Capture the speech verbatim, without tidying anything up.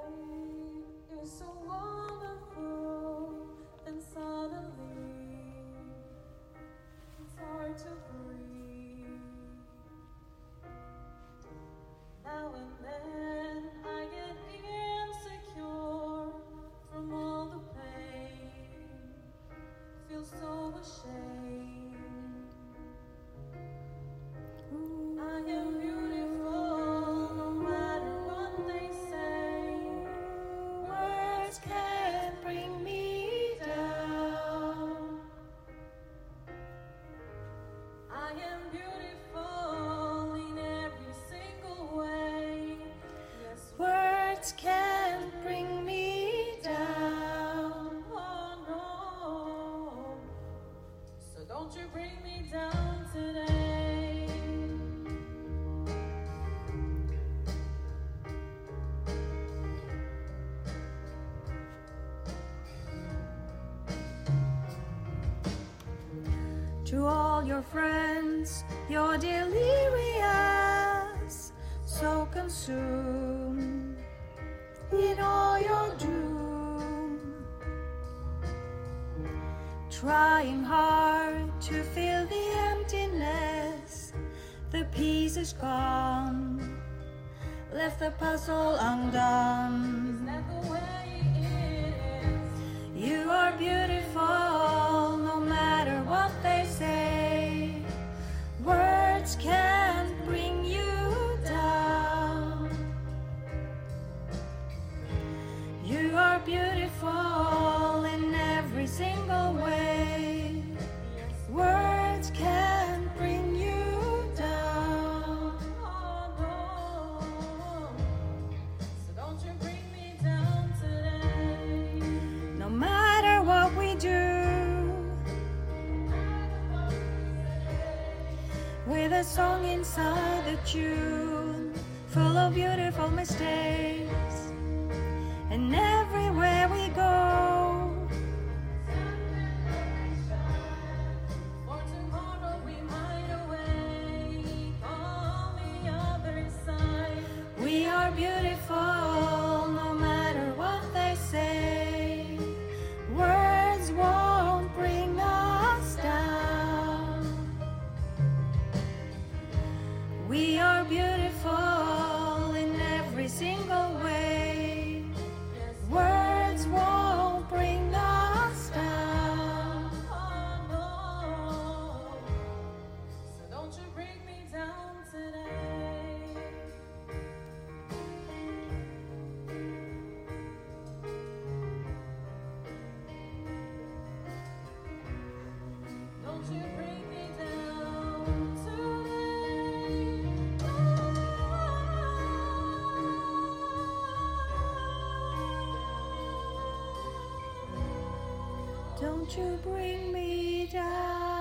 is so wonderful, and suddenly it's hard to breathe. Now and then I get insecure from all the pain, feel so ashamed. I am beautiful no matter what they say. Words can't bring me down. I am beautiful in every single way. Yes, words can't bring me down. Oh no. So don't you bring me down today. To all your friends, you're delirious, so consumed in all your doom, trying hard to fill the emptiness. The piece is gone, left the puzzle undone. Is that the way it is? You are beautiful no matter what they say. Words can't bring you down. You are beautiful in every single way. Words can't bring you down. Oh, no. So don't you bring me down today. No matter what we do, with a song inside the tune, full of beautiful mistakes, and everywhere we go, for tomorrow we might awake on the other side. We are beautiful no matter what they say. Words won't bring us down. We are beautiful in every single way. Words won't bring us down. Oh, no. So don't you bring me down today. Don't you bring me down today. Don't you bring me down.